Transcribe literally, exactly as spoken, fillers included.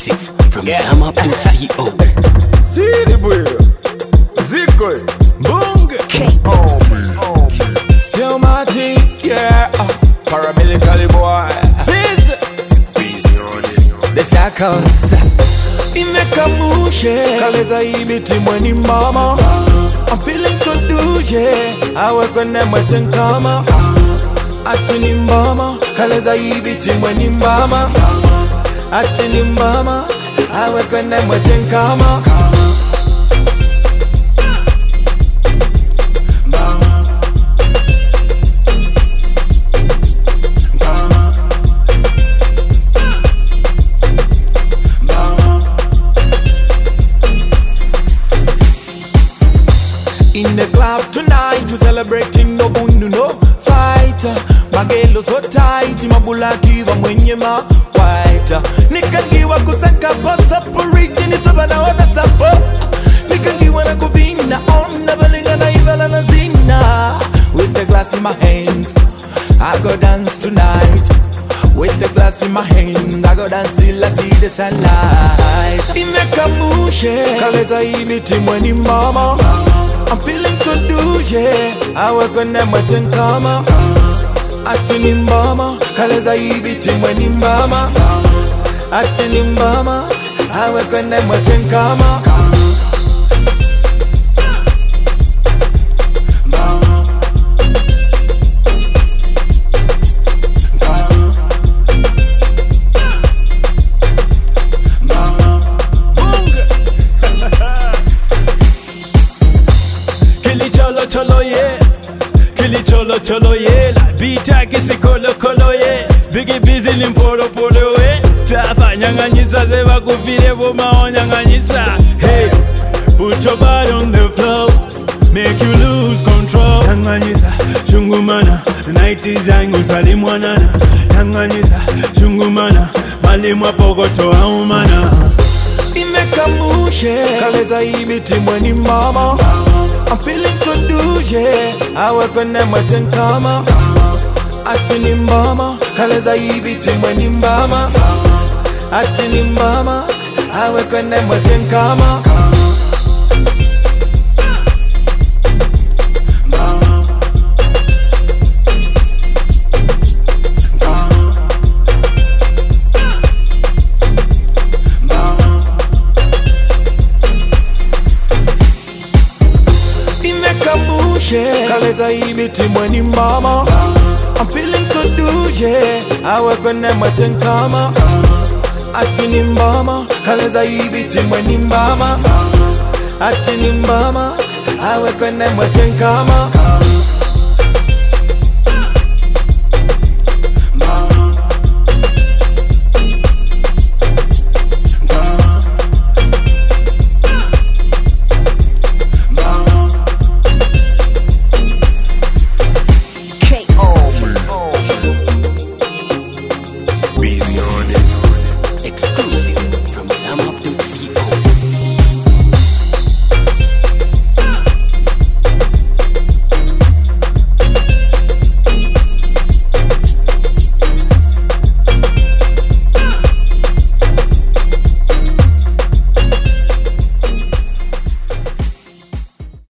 exclusive from yeah. Sam Up dot co. See the boy, Zico, Bunga, Still my team, yeah. Paramilitary boy, Ziz, the shackles. Imekamushe kaleza ibiti mweni mama. I'm feeling so douche. I work when I'm waiting kama. Atini mbama kaleza ibiti mweni mama. Atini mbama I work when I'm waiting kama. In the club tonight, we celebrating no bundu no fighter. Magelo so tight, mabulaki wa mwenye ma white. Nikangiwa kusaka bossa puriti ni sabana ona sapo. Nikangiwa na kubina on na balinga na ivala na zina. With the glass in my hands, I go dance tonight. With the glass in my hand, I go dance till I see the sunlight. Imekamushe kaleza ibiti mweni mama. I'm feeling so douche. I work when I'm waiting kama. Atini mbama kaleza ibiti mweni mbama. Atini mbama I work when I'm waiting kama. Cholo ye, kili cholo cholo ye, la bita kisi kolo kolo ye, bigi busy ni mpolo polo ye, tafa nyanganyisa zeba kufile boma nyanganyisa. Hey, put your body on the floor, make you lose control. Nyanganyisa, shungumana, night is angu salimwanana. Nyanganyisa, shungumana, malimwa pogoto aumana. Imekamushe kaleza ibiti mweni mama. I'm feeling so douche. I work when I'm waiting kama. Atini mbama kaleza ibiti mweni mbama. Atini mbama I work when I'm waiting kama. Kaleza ibiti mweni mama. I'm feeling so douche. I work when I'm waiting kama. Atini mbama kaleza ibiti mweni mbama. Atini mbama I work when I'm waiting kama.